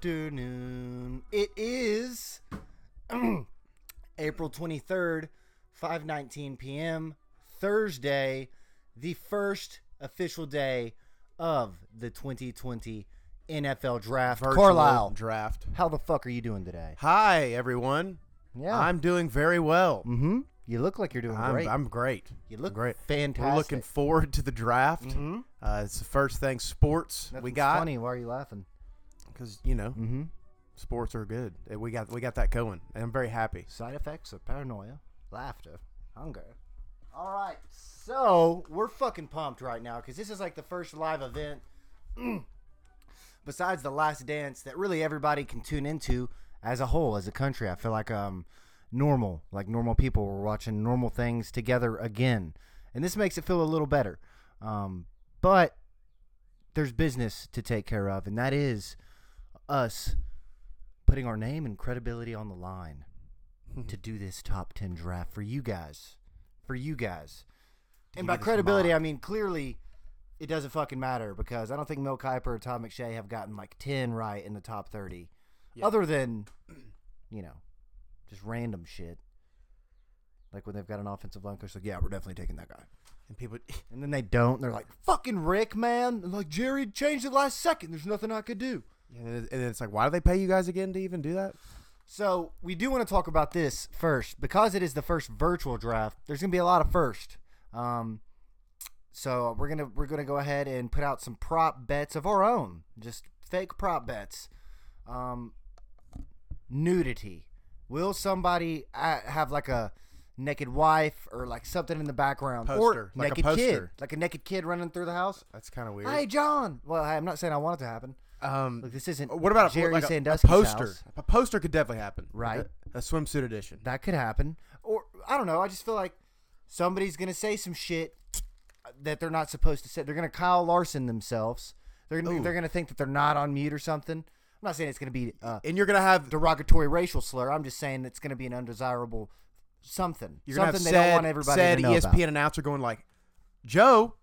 afternoon. It is April 23rd, 5:19 p.m., Thursday, the first official day of the 2020 NFL Draft. Virtual Carlisle, draft. how the fuck are you doing today? Hi, everyone. Yeah. I'm doing very well. Mm-hmm. You look like you're doing great. I'm great. You look great. fantastic. We're looking forward to the draft. Mm-hmm. It's the first thing sports we Nothing's got. funny. Why are you laughing? Because, Mm-hmm. sports are good. We got that going. And I'm very happy. Side effects of paranoia, laughter, hunger. All right, so we're fucking pumped right now because this is like the first live event besides the Last Dance that really everybody can tune into as a whole, as a country. I feel like normal people. We're watching normal things together again, and this makes it feel a little better. But there's business to take care of, and that is us putting our name and credibility on the line to do this top 10 draft for you guys. And by credibility, I mean clearly it doesn't fucking matter because I don't think Mel Kiper or Todd McShay have gotten like 10 right in the top 30. Yeah. Other than, just random shit. Like when they've got an offensive line coach, like, yeah, we're definitely taking that guy. And then they don't. They're like, fucking Rick, man. And like, Jerry changed it last second. There's nothing I could do. And it's like, why do they pay you guys again to even do that? So we do want to talk about this first because it is the first virtual draft. There's gonna be a lot of first. So we're gonna go ahead and put out some prop bets of our own, just fake prop bets. Nudity. Will somebody have like a naked wife or like something in the background, Poster, or like a naked poster. kid, like a naked kid running through the house? That's kind of weird. Hey, John. Well, I'm not saying I want it to happen. Look, this isn't. What about Jerry a Sandusky's poster? house. A poster could definitely happen. Right. A swimsuit edition. That could happen. Or, I don't know. I just feel like somebody's going to say some shit that they're not supposed to say. They're going to Kyle Larson themselves. They're going to think that they're not on mute or something. I'm not saying it's going to be And you're going to have derogatory racial slur. I'm just saying it's going to be an undesirable something. You're going to have something they don't want everybody to know ESPN about. announcer going like, Joe,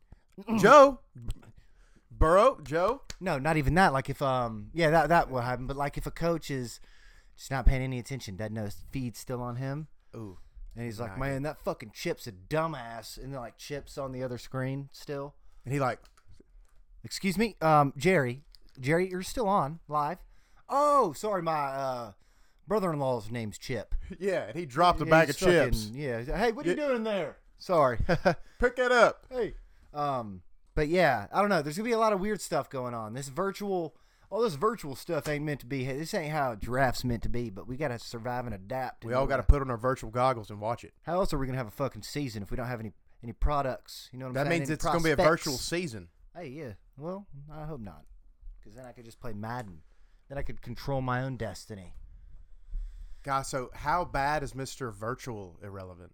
Burrow, Joe. No, not even that. Like if that will happen. But like if a coach is just not paying any attention, doesn't know his feed's still on him. Ooh. And he's like, man, that fucking Chip's a dumbass. And they're like, Chip's on the other screen still. And he like, excuse me, Jerry, you're still on live. Oh, sorry, my brother-in-law's name's Chip. yeah, and he dropped a bag of chips. Yeah. Hey, what are you doing there? Sorry. Pick that up. Hey. But yeah, I don't know. There's gonna be a lot of weird stuff going on. All this virtual stuff ain't meant to be. This ain't how a draft's meant to be. But we gotta survive and adapt. We all got to put on our virtual goggles and watch it. How else are we gonna have a fucking season if we don't have any products? You know what I'm saying? That means Any it's going to be a prospects? virtual season. Hey, yeah. Well, I hope not, because then I could just play Madden. Then I could control my own destiny. Guys, so how bad is Mr. Virtual Irrelevant?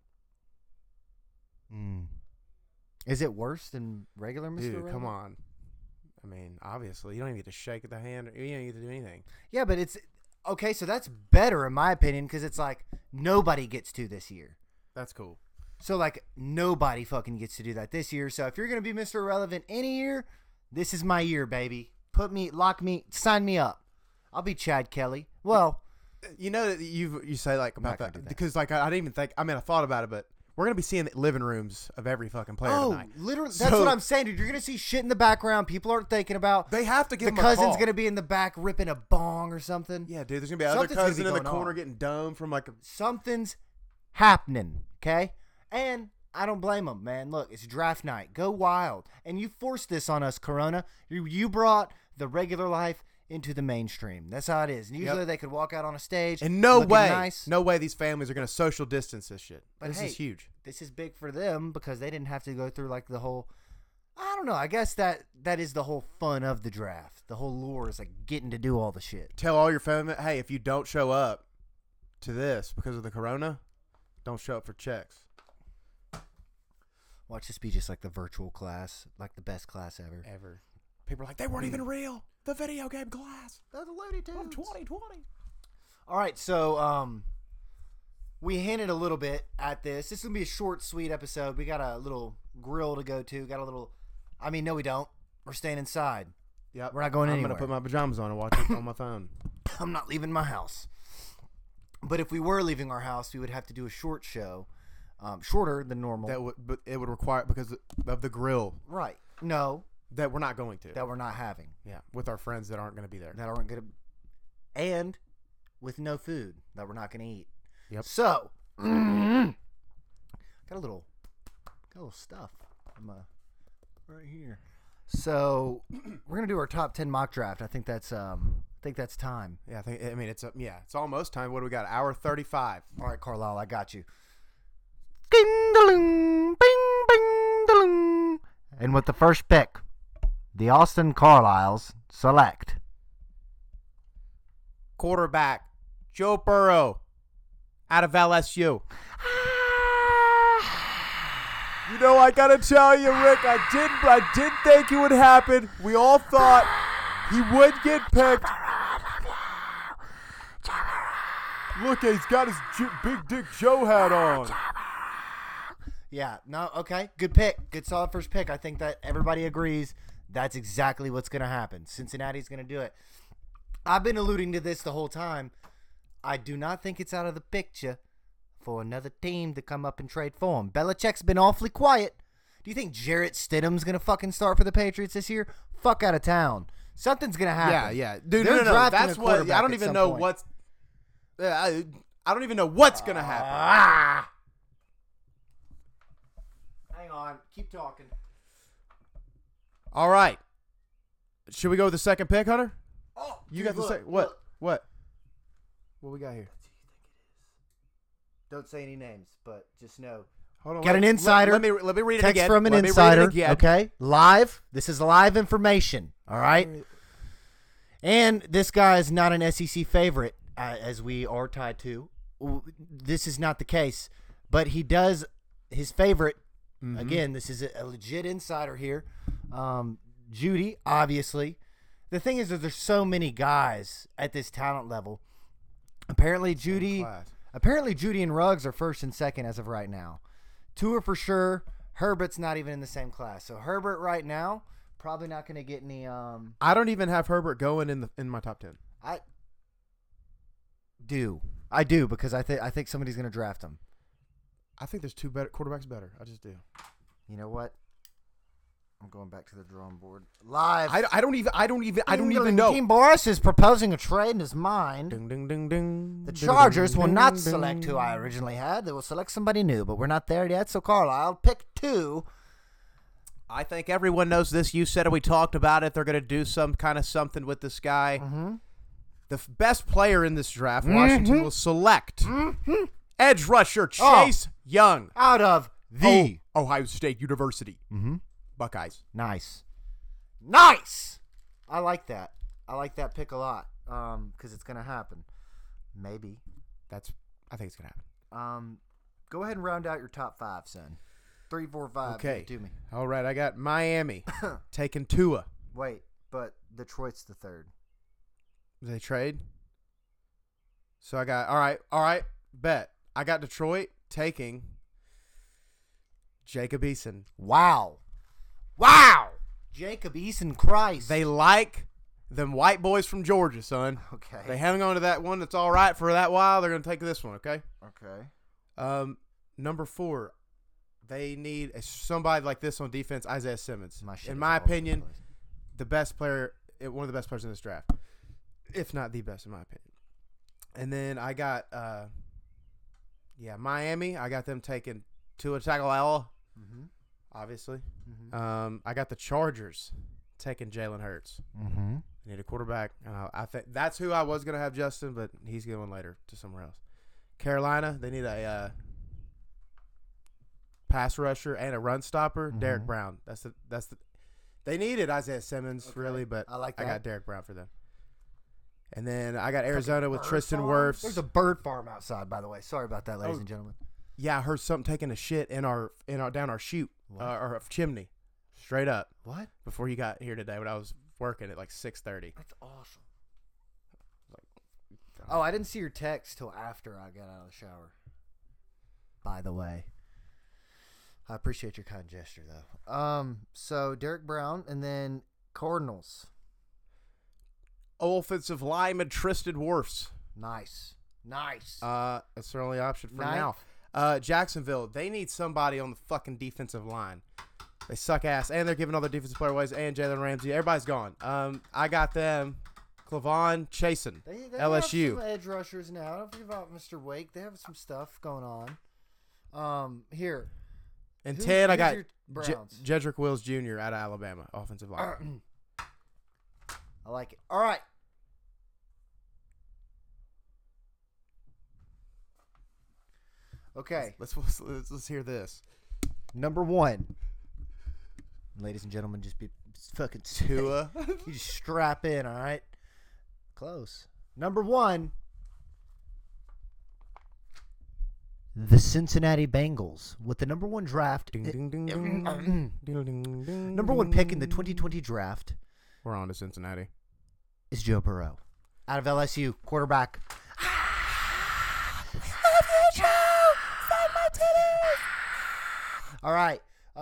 Is it worse than regular Mr. Dude, Irrelevant? come on. I mean, obviously, you don't even get to shake the hand. You don't even get to do anything. Yeah, but it's okay. So that's better in my opinion because it's like nobody gets to this year. That's cool. So like nobody fucking gets to do that this year. So if you're gonna be Mr. Irrelevant any year, this is my year, baby. Lock me, sign me up. I'll be Chad Kelly. Well, you know that you say like about not gonna do that that. because like I didn't even think. I mean, I thought about it, but we're gonna be seeing the living rooms of every fucking player tonight. Literally, that's what I'm saying, dude. You're gonna see shit in the background people aren't thinking about. They have to give the them a cousin's call. gonna be in the back ripping a bong or something. Yeah, dude. There's gonna be another Something's gonna cousin be in the going corner on. getting domed from like a. Something's happening, okay? And I don't blame them, man. Look, it's draft night. Go wild. And you forced this on us, Corona. You brought the regular life into the mainstream. That's how it is. And usually they could walk out on a stage. And no looking way, nice. no way these families are gonna social distance this shit. But This hey, is huge. This is big for them because they didn't have to go through like the whole. I don't know. I guess that is the whole fun of the draft. The whole lure is like getting to do all the shit. Tell all your family, hey, if you don't show up to this because of the corona, don't show up for checks. Watch this be just like the virtual class, like the best class ever. People are like, they weren't even real. The video game class. They're the Looney Tunes. From 2020. All right, so we hinted a little bit at this. This is gonna be a short, sweet episode. We got a little grill to go to. Got a little. I mean, no, we don't. We're staying inside. Yep. We're not going anywhere. I'm gonna put my pajamas on and watch it on my phone. I'm not leaving my house. But if we were leaving our house, we would have to do a short show, shorter than normal. But it would require, because of the grill Right. No, that we're not going to. that we're not having. Yeah, with our friends that aren't going to be there. That aren't going to. And with no food that we're not going to eat. Yep. So, got a little stuff. Right here. So, we're going to do our top 10 mock draft. I think that's time. Yeah, it's almost time. What do we got? Hour 35. All right, Carlisle, I got you. Ding-da-ling, bing-bing-da-ling. And with the first pick, the Austin Carlisles select Quarterback Joe Burrow out of LSU. You know, I gotta tell you, Rick, I did think it would happen. We all thought he would get picked. Look, he's got his Big Dick Joe hat on. Yeah, no, okay. Good pick. Good solid first pick. I think that everybody agrees that's exactly what's going to happen. Cincinnati's going to do it. I've been alluding to this the whole time. I do not think it's out of the picture for another team to come up and trade for him. Belichick's been awfully quiet. Do you think Jarrett Stidham's going to fucking start for the Patriots this year? Fuck out of town. Something's going to happen. Yeah. Dude, They're no. drafting That's a what, I quarterback don't at even some know point. what's, I don't even know what's going to happen. Hang on. Keep talking. All right. Should we go with the second pick, Hunter? Oh, You dude, got the look, second. What? look. What? What we got here? Don't say any names, but just know. Hold on. Got an insider. Let me read it Text again. from an Let me read it insider. again. Okay, live. This is live information. All right, and this guy is not an SEC favorite, as we are tied to. This is not the case, but he does his favorite. Mm-hmm. Again, this is a legit insider here. Judy, obviously. The thing is that there's so many guys at this talent level. Apparently, Judy and Ruggs are first and second as of right now. Tua for sure. Herbert's not even in the same class. So Herbert right now probably not going to get any. I don't even have Herbert going in my top 10. I do because I think somebody's going to draft him. I think there's two better quarterbacks better. I just do. You know what? I'm going back to the drawing board. Live. I don't even know. Team Boris is proposing a trade in his mind. Ding ding ding ding. The Chargers will not select who I originally had. They will select somebody new, but we're not there yet. So Carlisle, pick 2. I think everyone knows this. You said it. We talked about it. They're going to do some kind of something with this guy. Mm-hmm. The best player in this draft, Washington will select edge rusher Chase Young Out of the Ohio State University. Mm-hmm. Buckeyes. Nice. I like that. I like that pick a lot because it's going to happen. Maybe. I think it's going to happen. Go ahead and round out your top 5, son. 3, 4, 5. Okay. Give it to me. All right. I got Miami taking Tua. Wait, but Detroit's the 3rd. They trade. So I got all right. Bet I got Detroit taking Jacob Eason. Wow. Jacob Eason Christ. They like them white boys from Georgia, son. Okay. They hang on to that one that's all right for that while. They're going to take this one, okay? Okay. Number 4, they need somebody like this on defense, Isaiah Simmons. In my all over the opinion, place. the best player, one of the best players in this draft, if not the best in my opinion. And then I got, Miami. I got them taking Tua Tagovailoa, obviously. Mm-hmm. I got the Chargers taking Jalen Hurts. Mm-hmm. They need a quarterback. I think that's who I was going to have, Justin, but he's going later to somewhere else. Carolina, they need a pass rusher and a run stopper. Mm-hmm. Derek Brown. That's the. They needed Isaiah Simmons really, but I like that. I got Derek Brown for them. And then I got Arizona with Tristan Wirfs. There's a bird farm outside, by the way. Sorry about that, ladies and gentlemen. Yeah, I heard something taking a shit in our down our chute or chimney, straight up. What? Before you got here today, when I was working at like 6:30. That's awesome. Oh, I didn't see your text till after I got out of the shower. By the way, I appreciate your kind gesture, though. So Derek Brown, and then Cardinals. offensive lineman Tristan Wirfs. Nice. That's their only option for Nice. now. Jacksonville, they need somebody on the fucking defensive line. They suck ass, and they're giving all their defensive player away, and Jalen Ramsey. Everybody's gone. I got them. Clavon Chasen, They LSU. have some edge rushers now. Don't forget about Mr. Wake. They have some stuff going on. Here. And Who- 10, I who's got your Browns? Jedrick Wills Jr. out of Alabama, offensive line. I like it. All right. Okay. Let's hear this. Number 1. Ladies and gentlemen, just be fucking Tua. You just strap in, all right? Close. Number 1. The Cincinnati Bengals with the number 1 draft. Ding, ding, ding, ding. Ding, ding, ding, Number 1 pick in the ding. 2020 draft We're on to Cincinnati. is Joe Burrow. Out of LSU, quarterback. All right.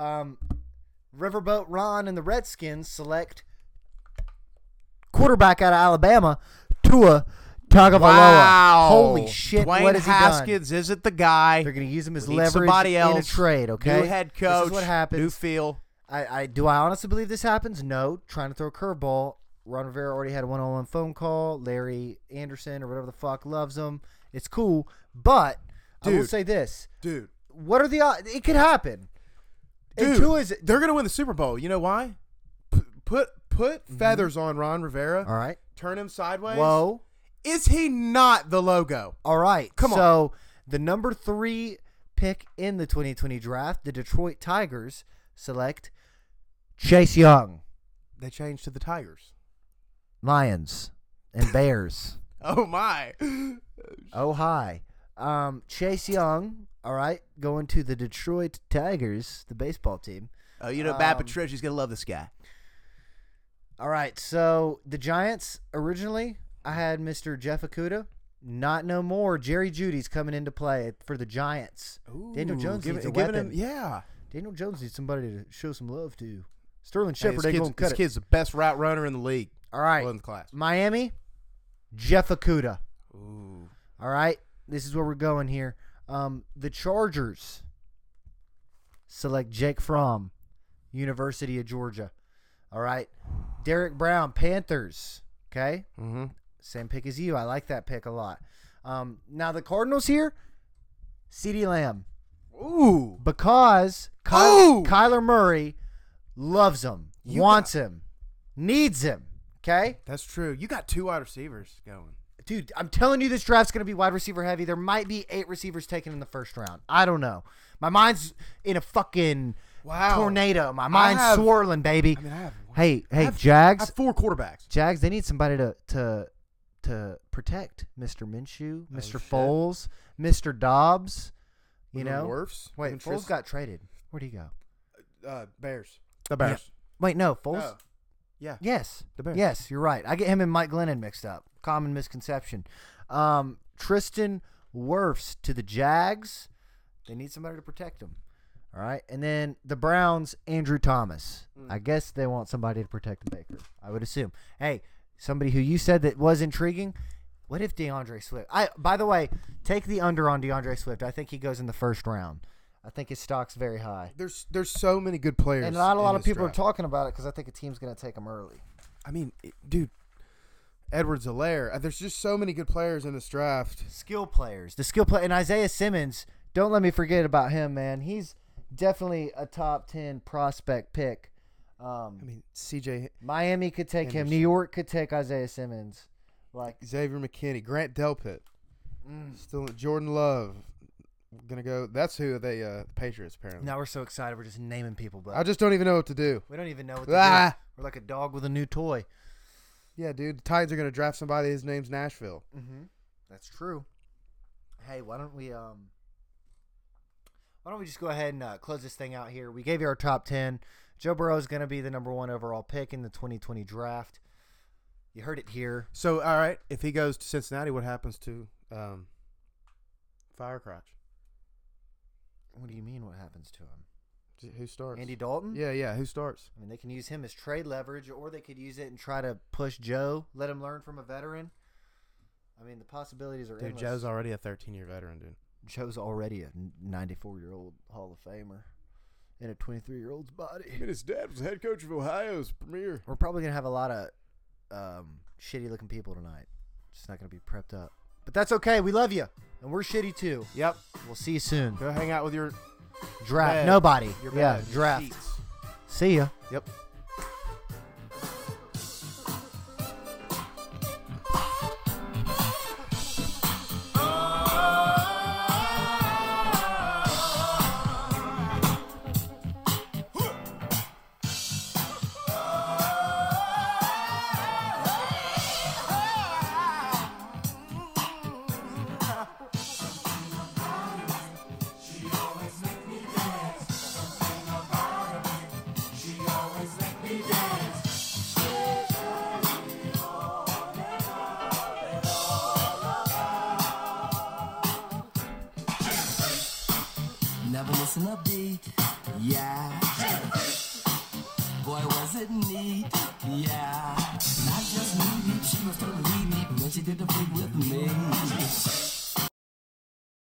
Riverboat Ron and the Redskins select quarterback out of Alabama, Tua Tagovailoa. Wow. Holy shit, Dwayne what has he done? Haskins isn't the guy. They're going to use him as We need leverage somebody in a else. trade, okay? New head coach. This is what happens. New feel. Do I honestly believe this happens? No. Trying to throw a curveball. Ron Rivera already had a one-on-one phone call. Larry Anderson or whatever the fuck loves him. It's cool, but I will Dude. say this: Dude. what are the odds? It could happen. And Dude, Tua's they're going to win the Super Bowl. You know why? Put feathers on Ron Rivera. all right. Turn him sideways. Whoa. Is he not the logo? All right. Come on. So the number 3 pick in the 2020 draft, the Detroit Tigers select Chase Young, They changed to the Tigers. Lions, and Bears. Oh, my. Oh, hi. Chase Young, all right, going to the Detroit Tigers, the baseball team. Oh, you know, Matt Patricia's going to love this guy. All right, so the Giants, originally, I had Mr. Jeff Okudah. Not no more. Jerry Judy's coming into play for the Giants. Daniel Jones needs a weapon. Yeah. Daniel Jones needs somebody to show some love to. Sterling Hey, Shepard ain't going to cut this it. kid's the best route runner in the league. All right, Well, in the class. Miami, Jeff Okudah. Ooh. All right, this is where we're going here. The Chargers select Jake Fromm, University of Georgia. All right, Derek Brown, Panthers. Okay, Mm-hmm. same pick as you. I like that pick a lot. Now the Cardinals here, CeeDee Lamb, Ooh. because Ooh! Kyler Murray loves him, wants him, needs him. Okay. That's true. You got 2 wide receivers going. Dude, I'm telling you, this draft's going to be wide receiver heavy. There might be 8 receivers taken in the first round. I don't know. My mind's in a fucking tornado. My mind's swirling, baby. I mean, I have Hey, I have 4 Jags. quarterbacks. Jags, they need somebody to protect Mr. Minshew, Mr. shit. Foles, Mr. Dobbs. You Even know? Wirfs. Wait, Even Foles got traded. Where'd he go? Bears. The Bears. Wait, no, Foles. Oh. Yeah. Yes. The Bears. Yes, you're right. I get him and Mike Glennon mixed up. Common misconception. Tristan Wirfs to the Jags. They need somebody to protect him. All right. And then the Browns, Andrew Thomas. I guess they want somebody to protect Baker, I would assume. Hey, somebody who you said that was intriguing. What if DeAndre Swift? By the way, take the under on DeAndre Swift. I think he goes in the first round. I think his stock's very high. There's so many good players. And not a lot in of this people draft. are talking about it because I think a team's going to take him early. I mean, dude, Edwards-Helaire. There's just so many good players in this draft. Skill players. The skill play. And Isaiah Simmons, don't let me forget about him, man. He's definitely a top 10 prospect pick. I mean, CJ, Miami could take him. Henderson. New York could take Isaiah Simmons. Like, Xavier McKinney, Grant Delpit, still Jordan Love. Gonna go. That's who they Patriots apparently. now we're so excited. We're just naming people, but I just don't even know what to do. we don't even know what to do. Ah! We're like a dog with a new toy. Yeah, dude. The Titans are gonna draft somebody. His name's Nashville. That's true. Hey, why don't we just go ahead and close this thing out here? We gave you our top 10. Joe Burrow is going to be the number 1 overall pick in the 2020 draft. You heard it here. So, all right, if he goes to Cincinnati, what happens to Firecrotch? What do you mean? What happens to him? Who starts? Andy Dalton? Yeah. Who starts? I mean, they can use him as trade leverage, or they could use it and try to push Joe, let him learn from a veteran. I mean, the possibilities are Dude, endless. Joe's already a 13-year veteran, dude. Joe's already a 94-year-old Hall of Famer in a 23-year-old's body. I mean, his dad was head coach of Ohio's premier. We're probably going to have a lot of shitty-looking people tonight. Just not going to be prepped up. But that's okay. We love you. And we're shitty, too. Yep. We'll see you soon. Go hang out with your Draft. bed. Nobody. Your Yeah, bed, draft. sheets. See ya. Yep.